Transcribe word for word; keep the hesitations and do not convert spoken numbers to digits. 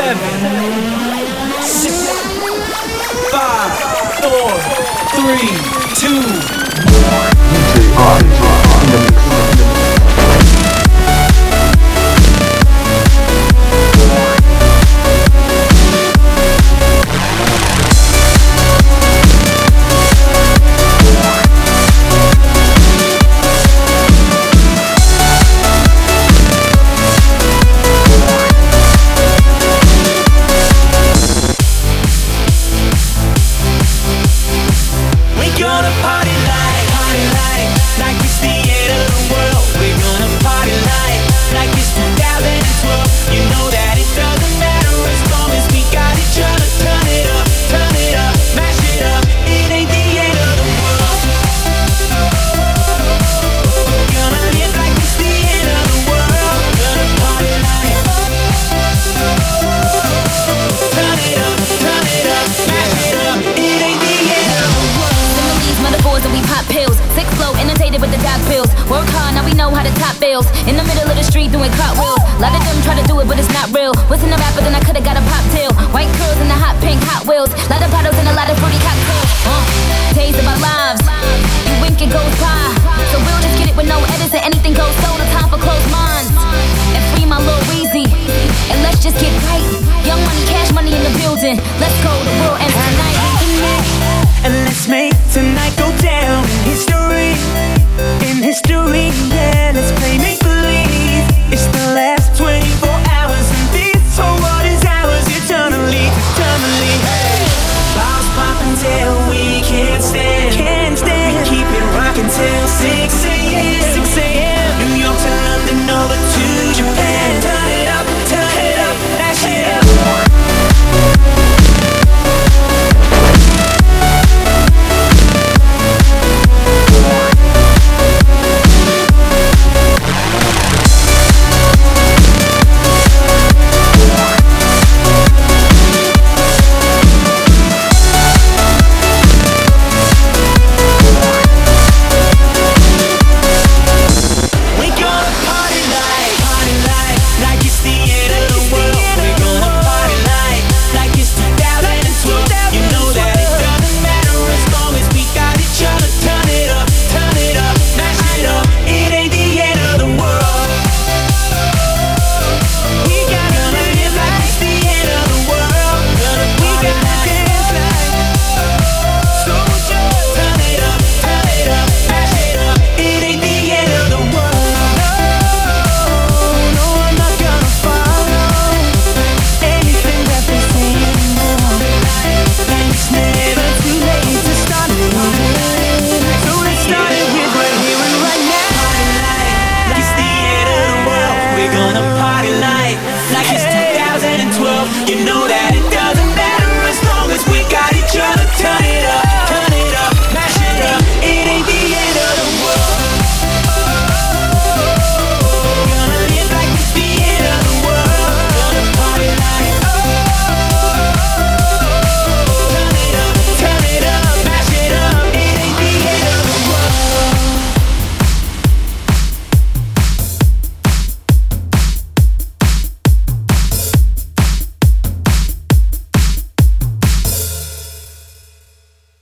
seven, six, five, four, three, two, one. D J R in the mix. In the middle of the street doing cartwheels. A lot of them try to do it, but it's not real. Wasn't a rapper, then I could've got a pop tail. White curls and the hot pink Hot Wheels. Lot of bottles and a lot of fruity cocktails. Uh, days of our lives, you wink, it goes by. So we'll just get it with no edits and anything goes. So the time for closed minds and free my little Weezy. And let's just get right. Young money, cash money in the building. Let's go, the world ends tonight. And let's make tonight go down in history. In history, yeah, let's play make-believe. It's the last twenty-four hours, and this whole world is ours eternally, eternally. Balls pop until we can't stand, can't stand. We keep it rockin' till six a m six a m New York to London, over to Japan. Turn it up, turn it up, dash it up. You know